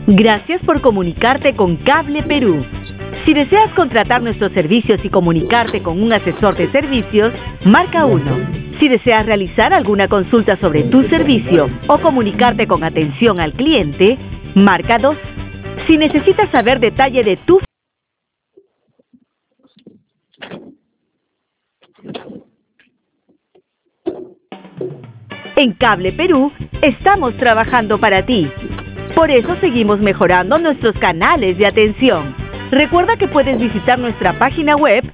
Gracias por comunicarte con Cable Perú. Si deseas contratar nuestros servicios y comunicarte con un asesor de servicios, marca 1. Si deseas realizar alguna consulta sobre tu servicio o comunicarte con atención al cliente, marca 2. Si necesitas saber detalle de tu... En Cable Perú estamos trabajando para ti. Por eso seguimos mejorando nuestros canales de atención. Recuerda que puedes visitar nuestra página web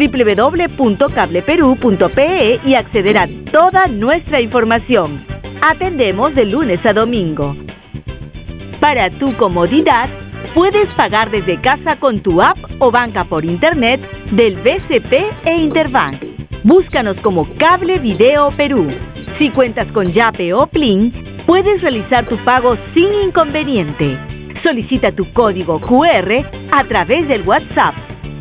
www.cableperu.pe y acceder a toda nuestra información. Atendemos de lunes a domingo. Para tu comodidad, puedes pagar desde casa con tu app o banca por internet del BCP e Interbank. Búscanos como Cable Video Perú. Si cuentas con Yape o Plin, puedes realizar tu pago sin inconveniente. Solicita tu código QR a través del WhatsApp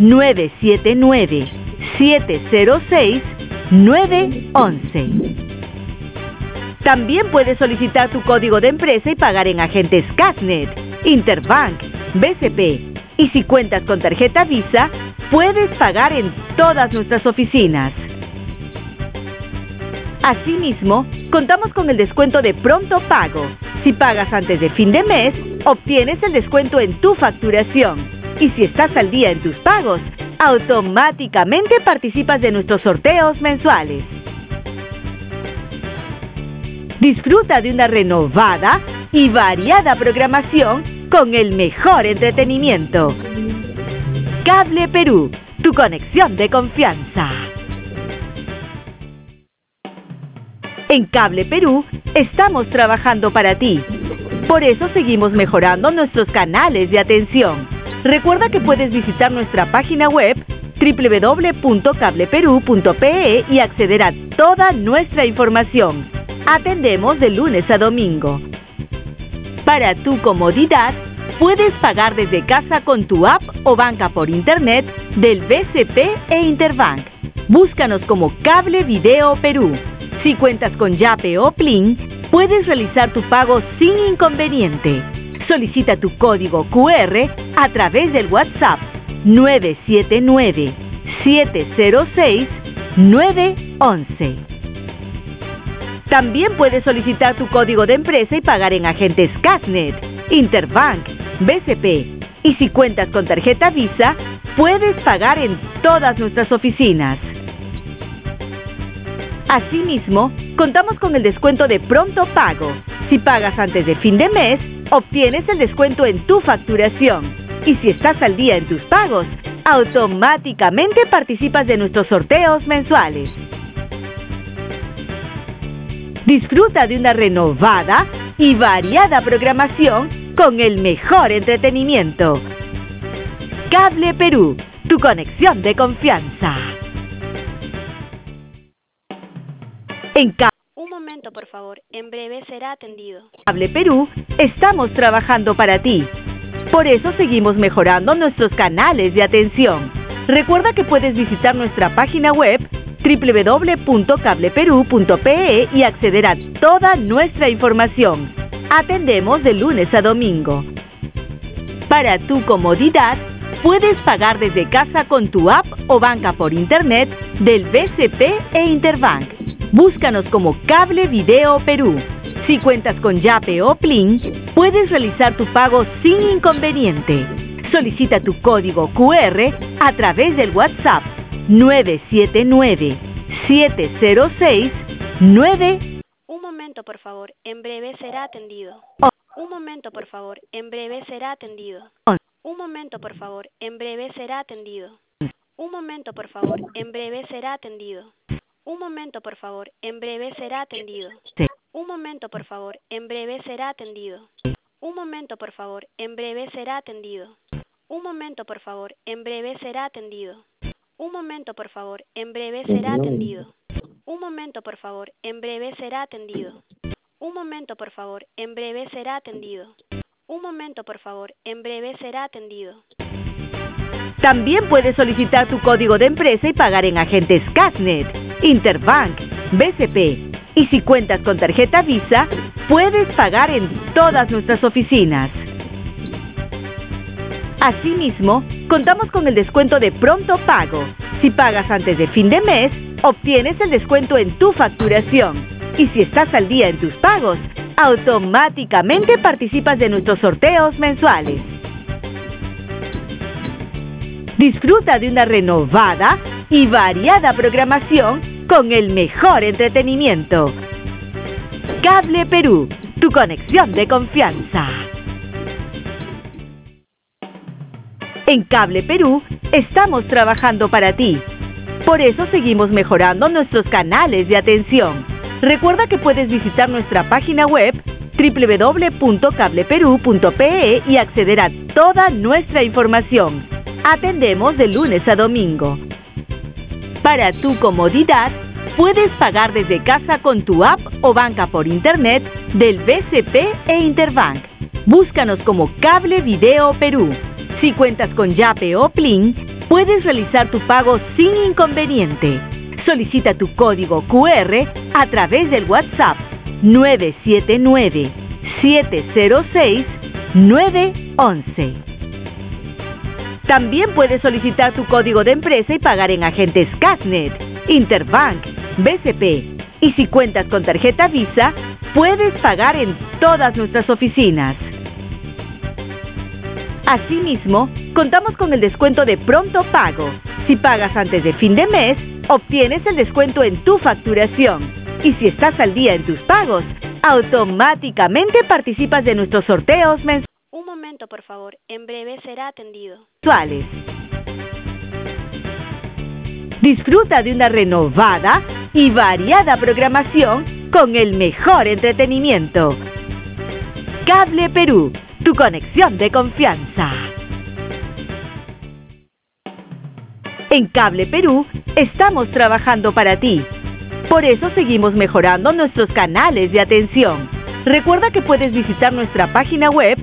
979-706-911. También puedes solicitar tu código de empresa y pagar en agentes Casnet, Interbank, BCP. Y si cuentas con tarjeta Visa, puedes pagar en todas nuestras oficinas. Asimismo, contamos con el descuento de pronto pago. Si pagas antes de fin de mes, obtienes el descuento en tu facturación. Y si estás al día en tus pagos, automáticamente participas de nuestros sorteos mensuales. Disfruta de una renovada y variada programación con el mejor entretenimiento. Cable Perú, tu conexión de confianza. En Cable Perú estamos trabajando para ti. Por eso seguimos mejorando nuestros canales de atención. Recuerda que puedes visitar nuestra página web www.cableperu.pe y acceder a toda nuestra información. Atendemos de lunes a domingo. Para tu comodidad, puedes pagar desde casa con tu app o banca por internet del BCP e Interbank. Búscanos como Cable Video Perú. Si cuentas con Yape o Plin, puedes realizar tu pago sin inconveniente. Solicita tu código QR a través del WhatsApp 979-706-911. También puedes solicitar tu código de empresa y pagar en agentes Casnet, Interbank, BCP. Y si cuentas con tarjeta Visa, puedes pagar en todas nuestras oficinas. Asimismo, contamos con el descuento de pronto pago. Si pagas antes de fin de mes, obtienes el descuento en tu facturación. Y si estás al día en tus pagos, automáticamente participas de nuestros sorteos mensuales. Disfruta de una renovada y variada programación con el mejor entretenimiento. Cable Perú, tu conexión de confianza. Un momento, por favor. En breve será atendido. Cable Perú estamos trabajando para ti. Por eso seguimos mejorando nuestros canales de atención. Recuerda que puedes visitar nuestra página web www.cableperu.pe y acceder a toda nuestra información. Atendemos de lunes a domingo. Para tu comodidad, puedes pagar desde casa con tu app o banca por internet del BCP e Interbank. Búscanos como Cable Video Perú. Si cuentas con Yape o Plin, puedes realizar tu pago sin inconveniente. Solicita tu código QR a través del WhatsApp 979-706-9. Un momento, por favor. En breve será atendido. Un momento, por favor. En breve será atendido. Un momento, por favor. En breve será atendido. Un momento, por favor. En breve será atendido. Un momento, por favor. En breve será atendido. Un momento, por favor. En breve será atendido. Un momento, por favor. En breve será atendido. Un momento, por favor. En breve será atendido. Un momento, por favor. En breve será atendido. Un momento, por favor. En breve será atendido. Un momento, por favor. En breve será atendido. Un momento, por favor. En breve será atendido. También puedes solicitar tu código de empresa y pagar en agentes Casnet, Interbank, BCP. Y si cuentas con tarjeta Visa, puedes pagar en todas nuestras oficinas. Asimismo, contamos con el descuento de pronto pago. Si pagas antes de fin de mes, obtienes el descuento en tu facturación. Y si estás al día en tus pagos, automáticamente participas de nuestros sorteos mensuales. Disfruta de una renovada y variada programación con el mejor entretenimiento. Cable Perú, tu conexión de confianza. En Cable Perú estamos trabajando para ti. Por eso seguimos mejorando nuestros canales de atención. Recuerda que puedes visitar nuestra página web www.cableperú.pe y acceder a toda nuestra información. Atendemos de lunes a domingo. Para tu comodidad, puedes pagar desde casa con tu app o banca por internet del BCP e Interbank. Búscanos como Cable Video Perú. Si cuentas con Yape o Plin, puedes realizar tu pago sin inconveniente. Solicita tu código QR a través del WhatsApp 979-706-911. También puedes solicitar tu código de empresa y pagar en agentes Casnet, Interbank, BCP. Y si cuentas con tarjeta Visa, puedes pagar en todas nuestras oficinas. Asimismo, contamos con el descuento de pronto pago. Si pagas antes de fin de mes, obtienes el descuento en tu facturación. Y si estás al día en tus pagos, automáticamente participas de nuestros sorteos mensuales. Un momento, por favor. En breve será atendido. Disfruta de una renovada y variada programación con el mejor entretenimiento. Cable Perú, tu conexión de confianza. En Cable Perú estamos trabajando para ti. Por eso seguimos mejorando nuestros canales de atención. Recuerda que puedes visitar nuestra página web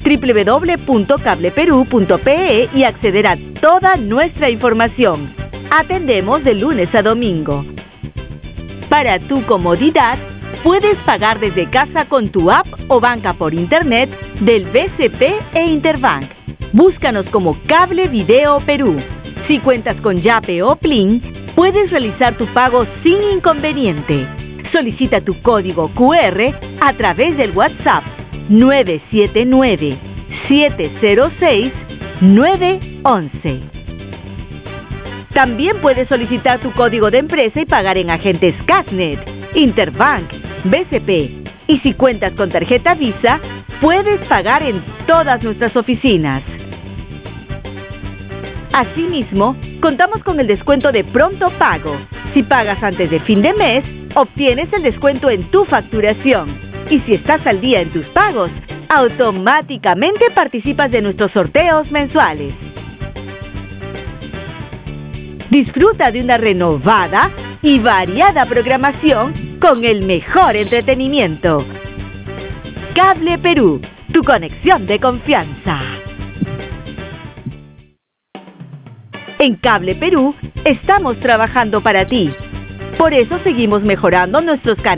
www.cableperú.pe y acceder a toda nuestra información. Atendemos de lunes a domingo. Para tu comodidad, puedes pagar desde casa con tu app o banca por internet del BCP e Interbank. Búscanos como Cable Video Perú. Si cuentas con Yape o Plin, puedes realizar tu pago sin inconveniente. Solicita tu código QR a través del WhatsApp 979-706-911. También puedes solicitar tu código de empresa y pagar en agentes Casnet, Interbank, BCP. Y si cuentas con tarjeta Visa, puedes pagar en todas nuestras oficinas. Asimismo, contamos con el descuento de pronto pago. Si pagas antes de fin de mes, obtienes el descuento en tu facturación. Y si estás al día en tus pagos, automáticamente participas de nuestros sorteos mensuales. Disfruta de una renovada y variada programación con el mejor entretenimiento. Cable Perú, tu conexión de confianza. En Cable Perú estamos trabajando para ti. Por eso seguimos mejorando nuestros canales.